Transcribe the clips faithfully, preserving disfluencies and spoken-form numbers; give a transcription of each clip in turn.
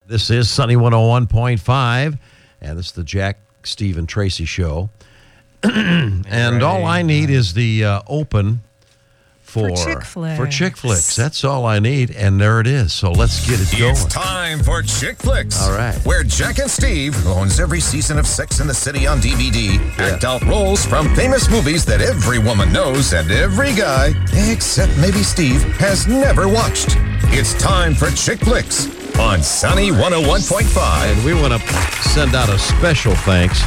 This is Sunny one oh one point five, and this is the Jack, Steve, and Tracy show. and right. all I need is the uh, open for, for Chick Flicks. For Chick Flicks. That's all I need, and there it is. So let's get it going. It's time for Chick Flicks. All right. Where Jack and Steve, who owns every season of Sex and the City on D V D, yeah. act out roles from famous movies that every woman knows and every guy, except maybe Steve, has never watched. It's time for Chick Flicks on Sunny one oh one point five. And we want to send out a special thanks.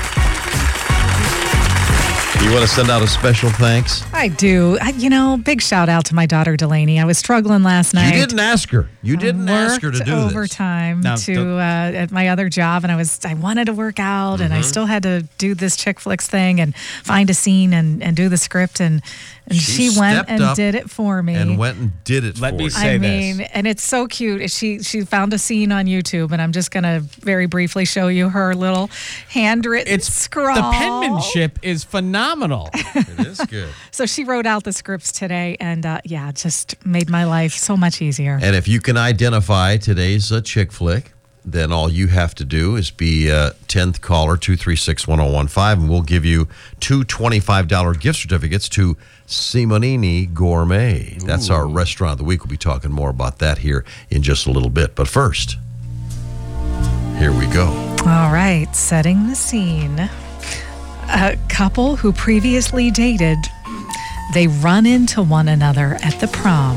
You want to send out a special thanks? I do. I, you know, big shout out to my daughter Delaney. I was struggling last night. You didn't ask her. You didn't I ask her to do this. overtime No, to uh, at my other job, and I was I wanted to work out, mm-hmm. and I still had to do this Chick Flicks thing and find a scene and, and do the script, and and she, she went and did it for me. And went and did it Let for me you. say I mean, this. and it's so cute. She she found a scene on YouTube, and I'm just gonna very briefly show you her little handwritten It's scrawl. The penmanship is phenomenal. It is good. So she wrote out the scripts today, and uh, yeah, it just made my life so much easier. And if you can identify today's uh, chick flick, then all you have to do is be uh, tenth caller, two three six, one oh one five, and we'll give you two twenty-five dollars gift certificates to Simonini Gourmet. Ooh. That's our restaurant of the week. We'll be talking more about that here in just a little bit. But first, here we go. All right, setting the scene. A couple who previously dated, they run into one another at the prom.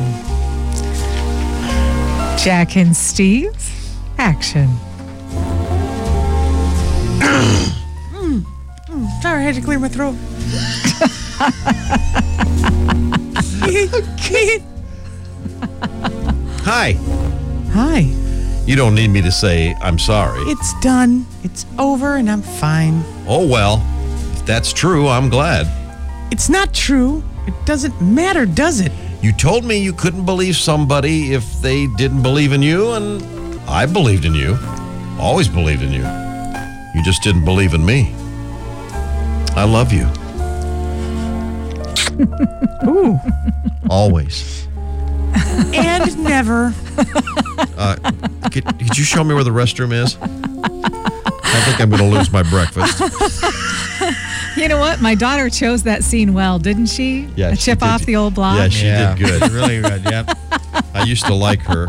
Jack and Steve, action. mm, mm, sorry, I had to clear my throat. Hi. Hi. You don't need me to say I'm sorry. It's done. It's over, and I'm fine. Oh, well, if that's true, I'm glad. It's not true. It doesn't matter, does it? You told me you couldn't believe somebody if they didn't believe in you, and I believed in you. Always believed in you. You just didn't believe in me. I love you. Ooh. Always. And never. Uh, could, could you show me where the restroom is? I think I'm going to lose my breakfast. You know what? My daughter chose that scene well, didn't she? Yeah, A she chip did. off the old block. Yeah, she yeah. did good. Really good, yep. I used to like her.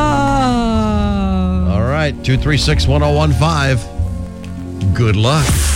Oh. All right, two three six, one oh one five. Good luck.